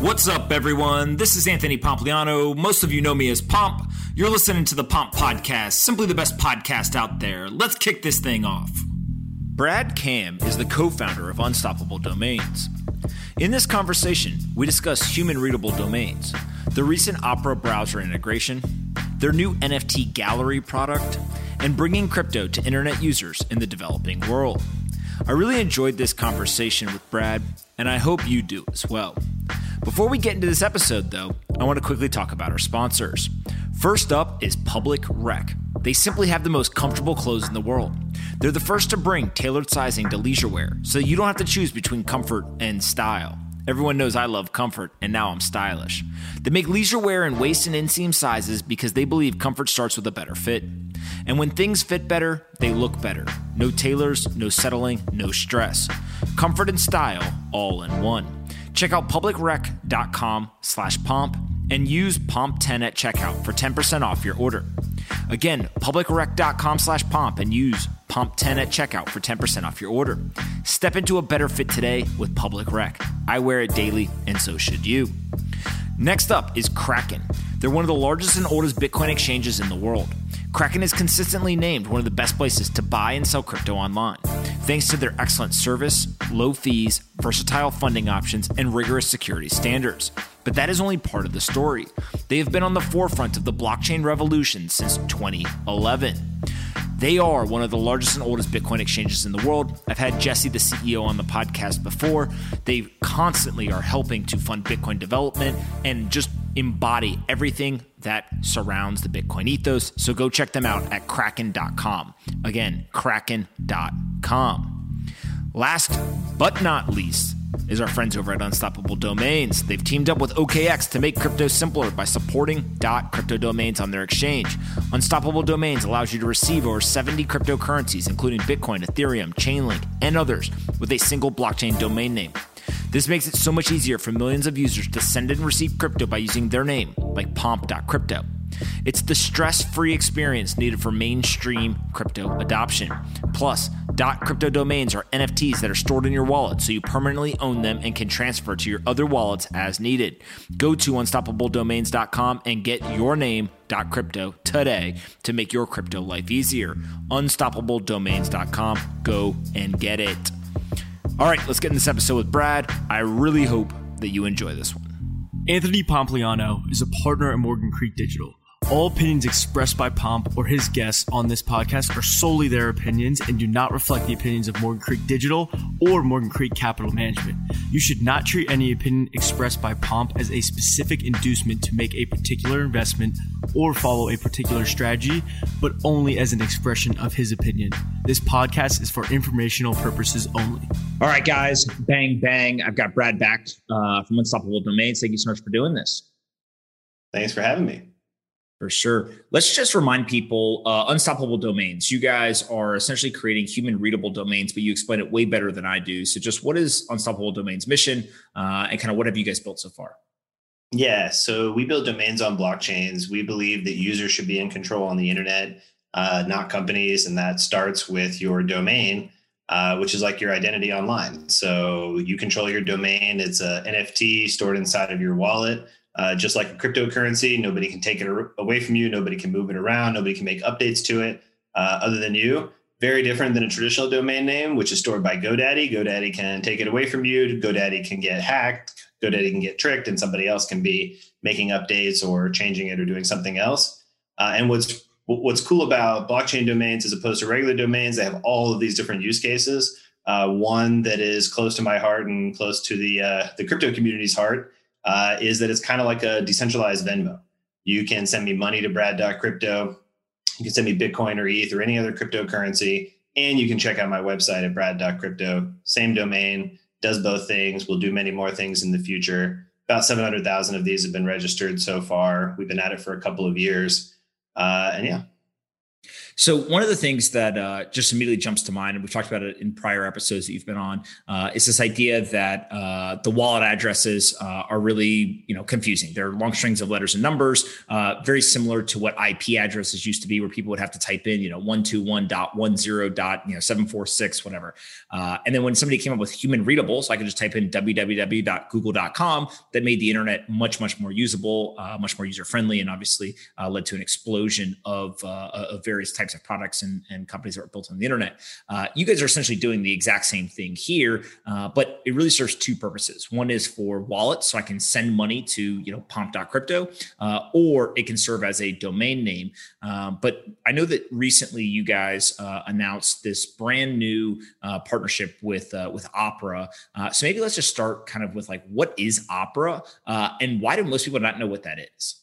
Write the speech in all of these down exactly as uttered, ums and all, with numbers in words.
What's up, everyone? This is Anthony Pompliano. Most of you know me as Pomp. You're listening to the Pomp Podcast, simply the best podcast out there. Let's kick this thing off. Brad Kam is the co-founder of Unstoppable Domains. In this conversation, we discuss human-readable domains, the recent Opera browser integration, their new N F T gallery product, and bringing crypto to internet users in the developing world. I really enjoyed this conversation with Brad, and I hope you do as well. Before we get into this episode, though, I want to quickly talk about our sponsors. First up is Public Rec. They simply have the most comfortable clothes in the world. They're the first to bring tailored sizing to leisure wear, so you don't have to choose between comfort and style. Everyone knows I love comfort, and now I'm stylish. They make leisure wear in waist and inseam sizes because they believe comfort starts with a better fit. And when things fit better, they look better. No tailors, no settling, no stress. Comfort and style all in one. Check out publicrec.com slash pomp and use pomp ten at checkout for ten percent off your order. Again, publicrec.com slash pomp and use pomp ten at checkout for ten percent off your order. Step into a better fit today with Public Rec. I wear it daily, and so should you. Next up is Kraken. They're one of the largest and oldest Bitcoin exchanges in the world. Kraken is consistently named one of the best places to buy and sell crypto online, thanks to their excellent service, low fees, versatile funding options, and rigorous security standards. But that is only part of the story. They have been on the forefront of the blockchain revolution since twenty eleven. They are one of the largest and oldest Bitcoin exchanges in the world. I've had Jesse, the C E O, on the podcast before. They constantly are helping to fund Bitcoin development and just embody everything that surrounds the Bitcoin ethos. So go check them out at kraken dot com. Again, kraken dot com. Last but not least is our friends over at Unstoppable Domains. They've teamed up with O K X to make crypto simpler by supporting .crypto domains on their exchange. Unstoppable Domains allows you to receive over seventy cryptocurrencies, including Bitcoin, Ethereum, Chainlink, and others, with a single blockchain domain name. This makes it so much easier for millions of users to send and receive crypto by using their name, like pomp dot crypto. It's the stress-free experience needed for mainstream crypto adoption. Plus, .crypto domains are N F Ts that are stored in your wallet, so you permanently own them and can transfer to your other wallets as needed. Go to unstoppable domains dot com and get your name .crypto today to make your crypto life easier. unstoppable domains dot com. Go and get it. All right, let's get in this episode with Brad. I really hope that you enjoy this one. Anthony Pompliano is a partner at Morgan Creek Digital. All opinions expressed by Pomp or his guests on this podcast are solely their opinions and do not reflect the opinions of Morgan Creek Digital or Morgan Creek Capital Management. You should not treat any opinion expressed by Pomp as a specific inducement to make a particular investment or follow a particular strategy, but only as an expression of his opinion. This podcast is for informational purposes only. All right, guys, bang, bang. I've got Brad back uh, from Unstoppable Domains. Thank you so much for doing this. Thanks for having me. For sure. Let's just remind people, uh, Unstoppable Domains, you guys are essentially creating human readable domains, but you explain it way better than I do. So just what is Unstoppable Domains' mission uh, and kind of what have you guys built so far? Yeah, so we build domains on blockchains. We believe that users should be in control on the internet, uh, not companies. And that starts with your domain, uh, which is like your identity online. So you control your domain. It's a N F T stored inside of your wallet. Uh, just like a cryptocurrency, nobody can take it away from you. Nobody can move it around. Nobody can make updates to it uh, other than you. Very different than a traditional domain name, which is stored by GoDaddy. GoDaddy can take it away from you. GoDaddy can get hacked. GoDaddy can get tricked, and somebody else can be making updates or changing it or doing something else. Uh, and what's what's cool about blockchain domains as opposed to regular domains, they have all of these different use cases. Uh, one that is close to my heart and close to the uh, the crypto community's heart Uh, is that it's kind of like a decentralized Venmo. You can send me money to brad dot crypto. You can send me Bitcoin or E T H or any other cryptocurrency. And you can check out my website at brad dot crypto. Same domain, does both things. We'll do many more things in the future. About seven hundred thousand of these have been registered so far. We've been at it for a couple of years. Uh, and yeah. So one of the things that uh, just immediately jumps to mind, and we've talked about it in prior episodes that you've been on, uh, is this idea that uh, the wallet addresses uh, are really, you know, confusing. They're long strings of letters and numbers, uh, very similar to what I P addresses used to be, where people would have to type in, you know, one two one dot one zero dot you know seven four six, whatever. Uh, and then when somebody came up with human readable, so I could just type in w w w dot google dot com, that made the internet much, much more usable, uh, much more user friendly, and obviously uh, led to an explosion of, uh, of various types of products and, and companies that are built on the internet. Uh, you guys are essentially doing the exact same thing here, uh, but it really serves two purposes. One is for wallets, so I can send money to, you know, pomp dot crypto, uh, or it can serve as a domain name. Um, but I know that recently you guys uh, announced this brand new uh, partnership with uh, with Opera. Uh, so maybe let's just start kind of with like, what is Opera, uh, and why do most people not know what that is?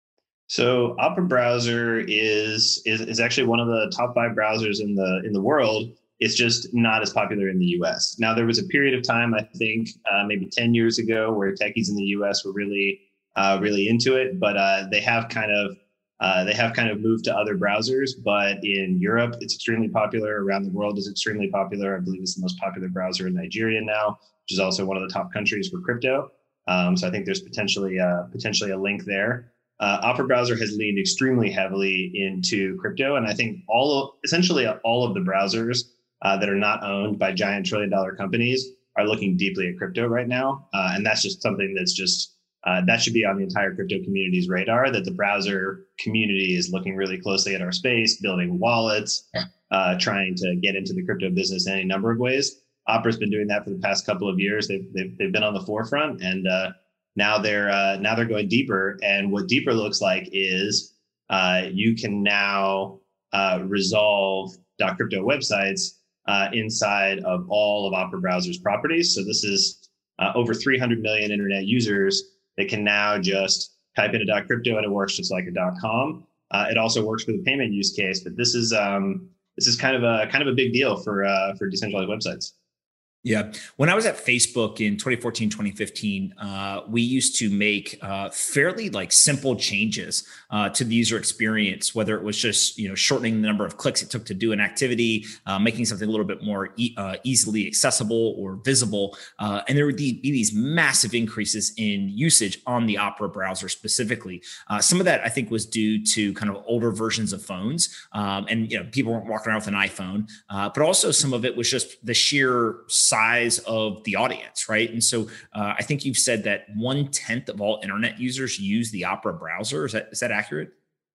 So Opera browser is, is is actually one of the top five browsers in the in the world. It's just not as popular in the U S. Now, there was a period of time, I think uh, maybe ten years ago, where techies in the U S were really uh, really into it, but uh, they have kind of uh, they have kind of moved to other browsers. But in Europe, it's extremely popular. Around the world, it's extremely popular. I believe it's the most popular browser in Nigeria now, which is also one of the top countries for crypto. Um, so I think there's potentially uh, potentially a link there. Uh, Opera browser has leaned extremely heavily into crypto, and I think all of, essentially all of the browsers uh, that are not owned by giant trillion dollar companies are looking deeply at crypto right now, uh, and that's just something that's just uh, that should be on the entire crypto community's radar. That the browser community is looking really closely at our space, building wallets, uh, trying to get into the crypto business in any number of ways. Opera's been doing that for the past couple of years. They've they've, they've been on the forefront, and uh, Now they're uh, now they're going deeper, and what deeper looks like is uh, you can now uh, resolve .crypto websites uh, inside of all of Opera browser's properties. So this is uh, over three hundred million internet users that can now just type in a .crypto and it works just like a .com. Uh, it also works for the payment use case, but this is um, this is kind of a kind of a big deal for uh, for decentralized websites. Yeah. When I was at Facebook in twenty fourteen, twenty fifteen, uh, we used to make uh, fairly like simple changes uh, to the user experience, whether it was just, you know, shortening the number of clicks it took to do an activity, uh, making something a little bit more e- uh, easily accessible or visible. Uh, and there would be these massive increases in usage on the Opera browser specifically. Uh, some of that I think was due to kind of older versions of phones. Um, and, you know, people weren't walking around with an iPhone, uh, but also some of it was just the sheer size of the audience, right? And so uh, I think you've said that one tenth of all internet users use the Opera browser. Is that is that accurate?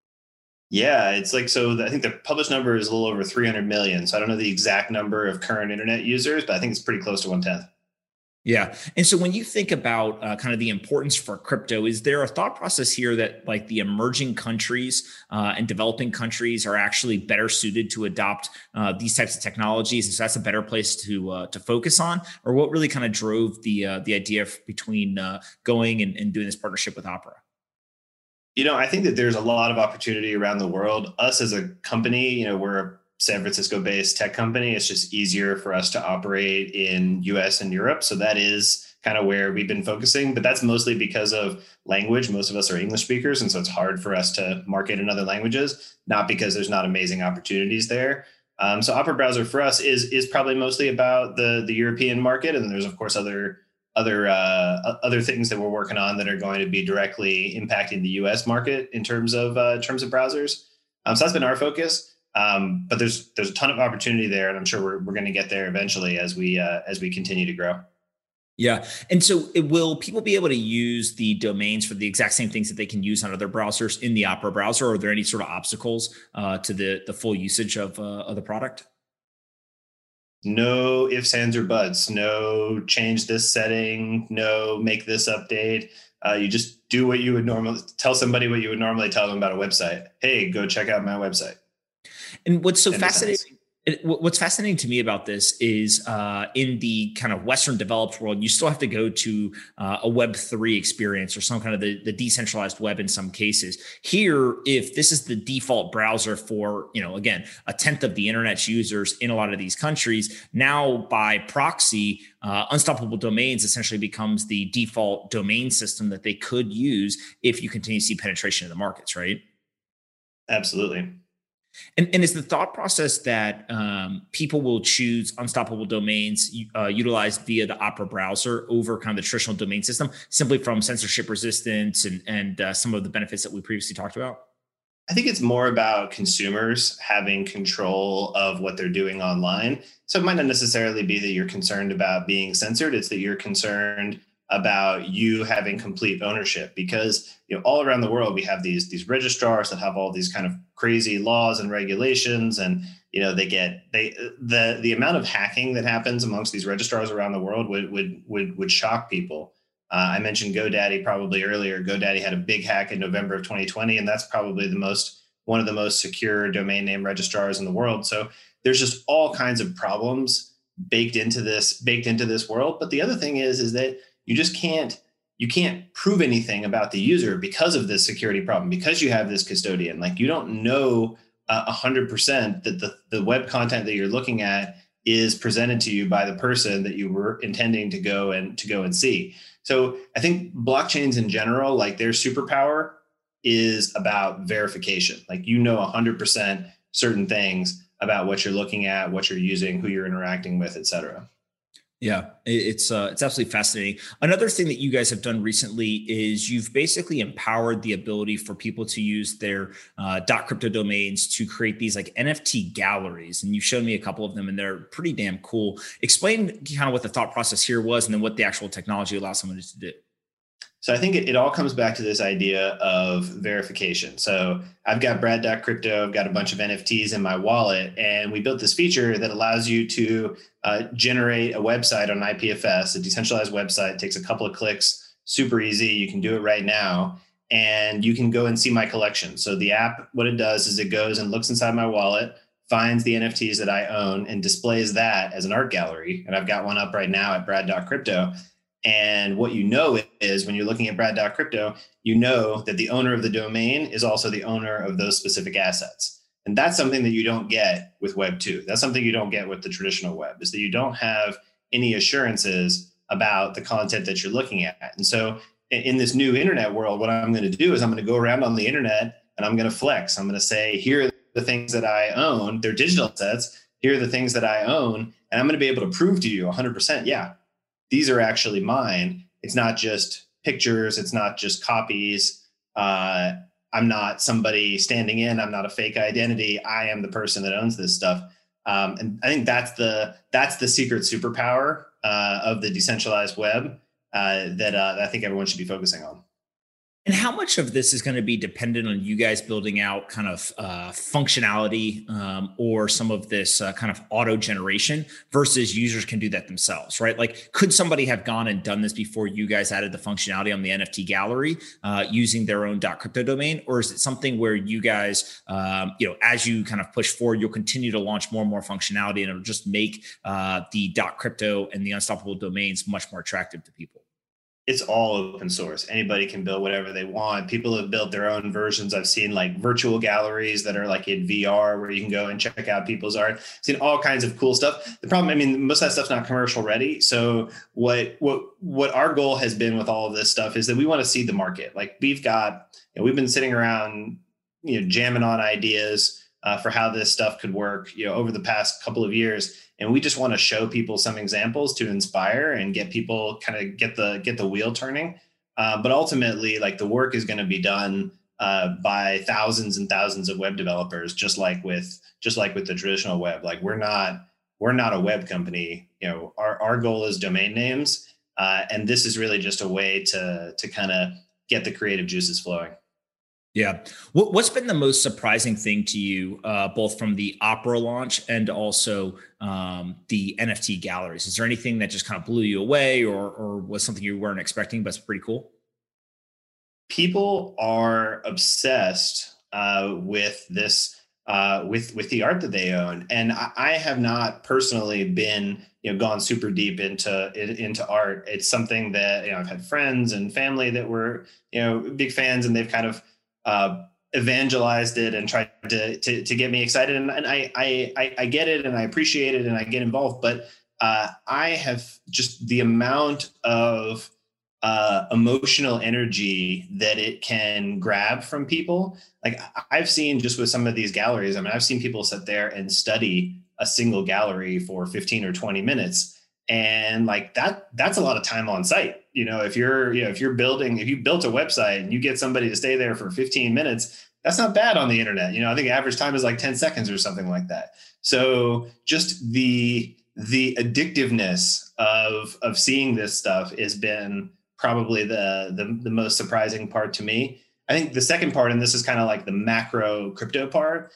Yeah, it's like, so the, I think the published number is a little over three hundred million. So I don't know the exact number of current internet users, but I think it's pretty close to one tenth. Yeah. And so when you think about uh, kind of the importance for crypto, is there a thought process here that like the emerging countries uh, and developing countries are actually better suited to adopt uh, these types of technologies? And so that's a better place to uh, to focus on? Or what really kind of drove the uh, the idea between uh, going and, and doing this partnership with Opera? You know, I think that there's a lot of opportunity around the world. Us as a company, you know, we're a San Francisco-based tech company. It's just easier for us to operate in U S and Europe. So that is kind of where we've been focusing, but that's mostly because of language. Most of us are English speakers, and so it's hard for us to market in other languages, not because there's not amazing opportunities there. Um, so Opera browser for us is is probably mostly about the, the European market. And there's, of course, other other uh, other things that we're working on that are going to be directly impacting the U S market in terms of uh, in terms of browsers. Um, so that's been our focus. Um, but there's there's a ton of opportunity there, and I'm sure we're we're going to get there eventually as we uh, as we continue to grow. Yeah. And so it, will people be able to use the domains for the exact same things that they can use on other browsers in the Opera browser? Or are there any sort of obstacles uh, to the the full usage of, uh, of the product? No ifs, ands, or buts. No change this setting. No make this update. Uh, you just do what you would normally tell somebody what you would normally tell them about a website. Hey, go check out my website. And what's so fascinating, what's fascinating to me about this is uh, in the kind of Western developed world, you still have to go to uh, a Web three experience or some kind of the, the decentralized web in some cases. Here, if this is the default browser for, you know, again, a tenth of the internet's users in a lot of these countries, now by proxy, uh, Unstoppable Domains essentially becomes the default domain system that they could use if you continue to see penetration in the markets, right? Absolutely. And, and is the thought process that um, people will choose unstoppable domains uh, utilized via the Opera browser over kind of the traditional domain system, simply from censorship resistance and, and uh, some of the benefits that we previously talked about? I think it's more about consumers having control of what they're doing online. So it might not necessarily be that you're concerned about being censored. It's that you're concerned about you having complete ownership, because you know all around the world we have these these registrars that have all these kind of crazy laws and regulations, and you know they get they the the amount of hacking that happens amongst these registrars around the world would would would would shock people. Uh, I mentioned GoDaddy probably earlier. GoDaddy had a big hack in November of twenty twenty, and that's probably the most one of the most secure domain name registrars in the world. So there's just all kinds of problems baked into this baked into this world. But the other thing is is that you just can't you can't prove anything about the user because of this security problem, because you have this custodian. Like you don't know a uh, hundred percent that the, the web content that you're looking at is presented to you by the person that you were intending to go and to go and see. So I think blockchains in general, like their superpower is about verification. Like you know a hundred percent certain things about what you're looking at, what you're using, who you're interacting with, et cetera. Yeah, it's uh, it's absolutely fascinating. Another thing that you guys have done recently is you've basically empowered the ability for people to use their uh, .crypto domains to create these like N F T galleries. And you've shown me a couple of them and they're pretty damn cool. Explain kind of what the thought process here was and then what the actual technology allows someone to do. So I think it, it all comes back to this idea of verification. So I've got Brad dot crypto, I've got a bunch of N F Ts in my wallet, and we built this feature that allows you to uh, generate a website on I P F S, a decentralized website. It takes a couple of clicks, super easy. You can do it right now, and you can go and see my collection. So the app, what it does is it goes and looks inside my wallet, finds the N F Ts that I own, and displays that as an art gallery. And I've got one up right now at Brad dot crypto. And what you know is when you're looking at Brad dot crypto, you know that the owner of the domain is also the owner of those specific assets. And that's something that you don't get with Web two. That's something you don't get with the traditional web, is that you don't have any assurances about the content that you're looking at. And so in this new internet world, what I'm going to do is I'm going to go around on the internet and I'm going to flex. I'm going to say, here are the things that I own. They're digital assets. Here are the things that I own. And I'm going to be able to prove to you one hundred percent, yeah, these are actually mine. It's not just pictures. It's not just copies. Uh, I'm not somebody standing in. I'm not a fake identity. I am the person that owns this stuff. Um, and I think that's the that's the secret superpower uh, of the decentralized web uh, that uh, I think everyone should be focusing on. And how much of this is going to be dependent on you guys building out kind of uh, functionality um, or some of this uh, kind of auto generation versus users can do that themselves, right? Like, could somebody have gone and done this before you guys added the functionality on the N F T gallery uh, using their own .crypto domain? Or is it something where you guys, um, you know, as you kind of push forward, you'll continue to launch more and more functionality and it'll just make uh, the .crypto and the unstoppable domains much more attractive to people? It's all open source. Anybody can build whatever they want. People have built their own versions. I've seen like virtual galleries that are like in V R where you can go and check out people's art. I've seen all kinds of cool stuff. The problem, I mean, most of that stuff's not commercial ready. So what what what our goal has been with all of this stuff is that we want to see the market. Like we've got, you know, we've been sitting around, you know, jamming on ideas uh, for how this stuff could work, you know, over the past couple of years. And we just want to show people some examples to inspire and get people kind of get the get the wheel turning. Uh, but ultimately, like the work is going to be done uh, by thousands and thousands of web developers, just like with just like with the traditional web. Like we're not we're not a web company. You know, our our goal is domain names, uh, and this is really just a way to to kind of get the creative juices flowing. Yeah. What's been the most surprising thing to you, uh, both from the Opera launch and also um, the N F T galleries? Is there anything that just kind of blew you away or, or was something you weren't expecting, but it's pretty cool? People are obsessed uh, with this, uh, with with the art that they own. And I, I have not personally been, you know, gone super deep into into art. It's something that, you know, I've had friends and family that were, you know, big fans, and they've kind of Uh, evangelized it and tried to, to, to get me excited. And, and I, I, I get it and I appreciate it and I get involved, but uh, I have just the amount of uh, emotional energy that it can grab from people. Like I've seen just with some of these galleries, I mean, I've seen people sit there and study a single gallery for fifteen or twenty minutes. And like that, that's a lot of time on site. You know, if you're, you know, if you're building, if you built a website and you get somebody to stay there for fifteen minutes, that's not bad on the internet. You know, I think average time is like ten seconds or something like that. So just the, the addictiveness of, of seeing this stuff has been probably the, the, the most surprising part to me. I think the second part, and this is kind of like the macro crypto part,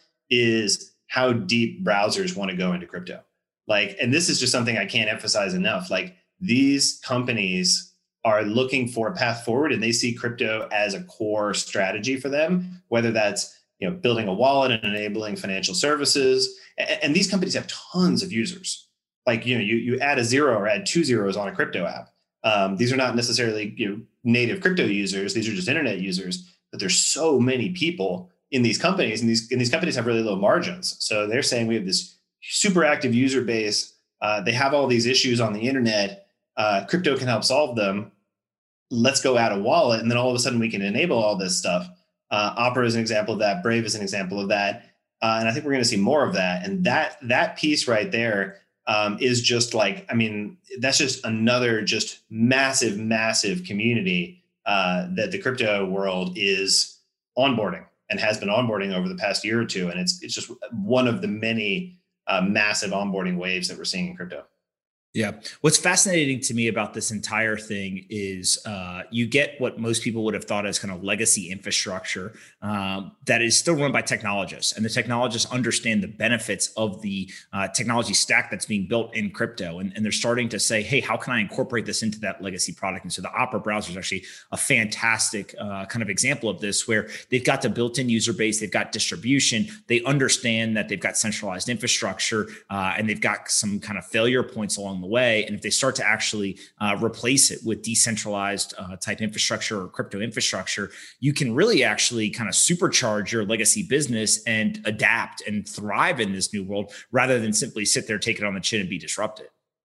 is how deep browsers want to go into crypto. Like, and this is just something I can't emphasize enough. Like these companies are looking for a path forward and they see crypto as a core strategy for them, whether that's, you know, building a wallet and enabling financial services. And, and these companies have tons of users. Like, you know, you, you add a zero or add two zeros on a crypto app. Um, these are not necessarily, you know, native crypto users. These are just internet users, but there's so many people in these companies, and these, and these companies have really low margins. So they're saying we have this super active user base. Uh, they have all these issues on the internet. Uh, crypto can help solve them. Let's go add a wallet. And then all of a sudden we can enable all this stuff. Uh, Opera is an example of that. Brave is an example of that. Uh, and I think we're going to see more of that. And that, that piece right there um, is just like, I mean, that's just another just massive, massive community uh, that the crypto world is onboarding and has been onboarding over the past year or two. And it's, it's just one of the many Uh, massive onboarding waves that we're seeing in crypto. Yeah. What's fascinating to me about this entire thing is uh, you get what most people would have thought as kind of legacy infrastructure um, that is still run by technologists. And the technologists understand the benefits of the uh, technology stack that's being built in crypto. And, and they're starting to say, hey, how can I incorporate this into that legacy product? And so the Opera browser is actually a fantastic uh, kind of example of this, where they've got the built-in user base, they've got distribution, they understand that they've got centralized infrastructure, uh, and they've got some kind of failure points along the way. And if they start to actually uh, replace it with decentralized uh, type infrastructure or crypto infrastructure, you can really actually kind of supercharge your legacy business and adapt and thrive in this new world, rather than simply sit there, take it on the chin and be disrupted.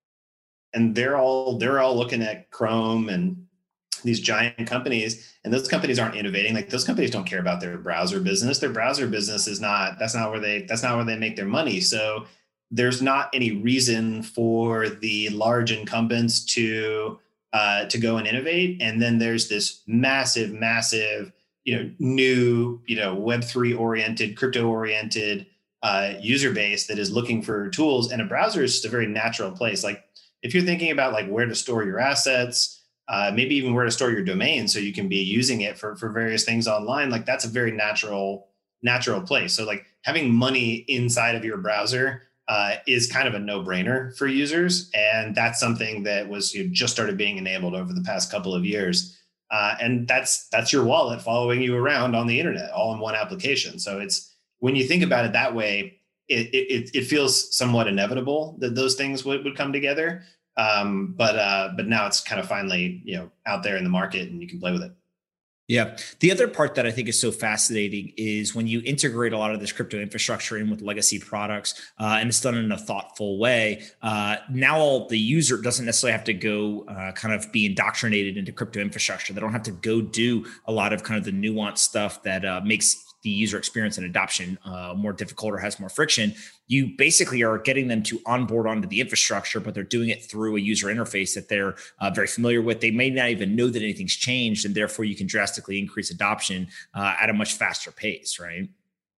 And they're all, they're all looking at Chrome and these giant companies, and those companies aren't innovating. Like those companies don't care about their browser business. Their browser business is not, that's not where they, that's not where they make their money. So there's not any reason for the large incumbents to uh, to go and innovate. And then there's this massive, massive, you know, new, you know, Web three oriented, crypto oriented uh, user base that is looking for tools. And a browser is just a very natural place. Like if you're thinking about like where to store your assets, uh, maybe even where to store your domain, so you can be using it for for various things online. Like that's a very natural natural place. So like having money inside of your browser Uh, is kind of a no-brainer for users. And that's something that was you know, just started being enabled over the past couple of years. Uh, and that's that's your wallet following you around on the internet, all in one application. So it's, when you think about it that way, it it, it feels somewhat inevitable that those things would, would come together. Um, but uh, but now it's kind of finally you know out there in the market and you can play with it. Yeah. The other part that I think is so fascinating is when you integrate a lot of this crypto infrastructure in with legacy products, uh, and it's done in a thoughtful way. Uh, now all the user doesn't necessarily have to go uh, kind of be indoctrinated into crypto infrastructure. They don't have to go do a lot of kind of the nuanced stuff that uh, makes the user experience and adoption uh, more difficult or has more friction. You basically are getting them to onboard onto the infrastructure, but they're doing it through a user interface that they're uh, very familiar with. They may not even know that anything's changed, and therefore you can drastically increase adoption uh, at a much faster pace, right?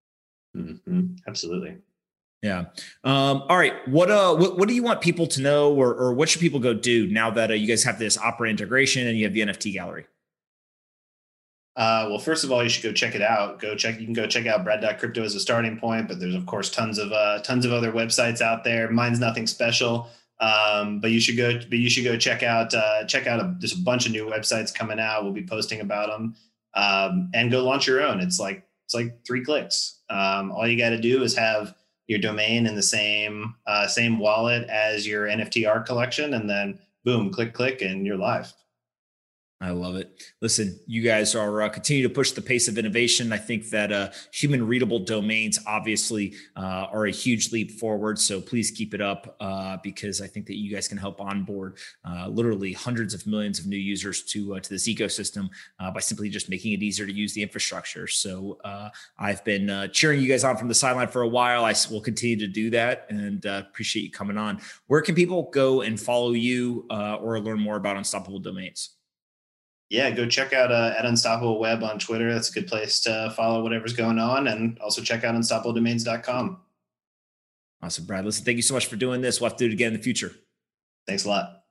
Mm-hmm. Absolutely. Yeah. Um, all right. What uh, what, what do you want people to know, or or what should people go do now that uh, you guys have this Opera integration and you have the N F T gallery? Uh, well, first of all, you should go check it out. Go check. You can go check out brad dot crypto as a starting point, but there's of course tons of uh, tons of other websites out there. Mine's nothing special, um, but you should go. But you should go check out uh, check out a, there's a bunch of new websites coming out. We'll be posting about them, um, and go launch your own. It's like it's like three clicks. Um, all you got to do is have your domain in the same uh, same wallet as your N F T art collection, and then boom, click click, and you're live. I love it. Listen, you guys are uh, continue to push the pace of innovation. I think that uh, human readable domains obviously uh, are a huge leap forward. So please keep it up uh, because I think that you guys can help onboard uh, literally hundreds of millions of new users to uh, to this ecosystem uh, by simply just making it easier to use the infrastructure. So uh, I've been uh, cheering you guys on from the sideline for a while. I will continue to do that and uh, appreciate you coming on. Where can people go and follow you uh, or learn more about Unstoppable Domains? Yeah, go check out uh, at Unstoppable Web on Twitter. That's a good place to follow whatever's going on. And also check out unstoppable domains dot com. Awesome, Brad. Listen, thank you so much for doing this. We'll have to do it again in the future. Thanks a lot.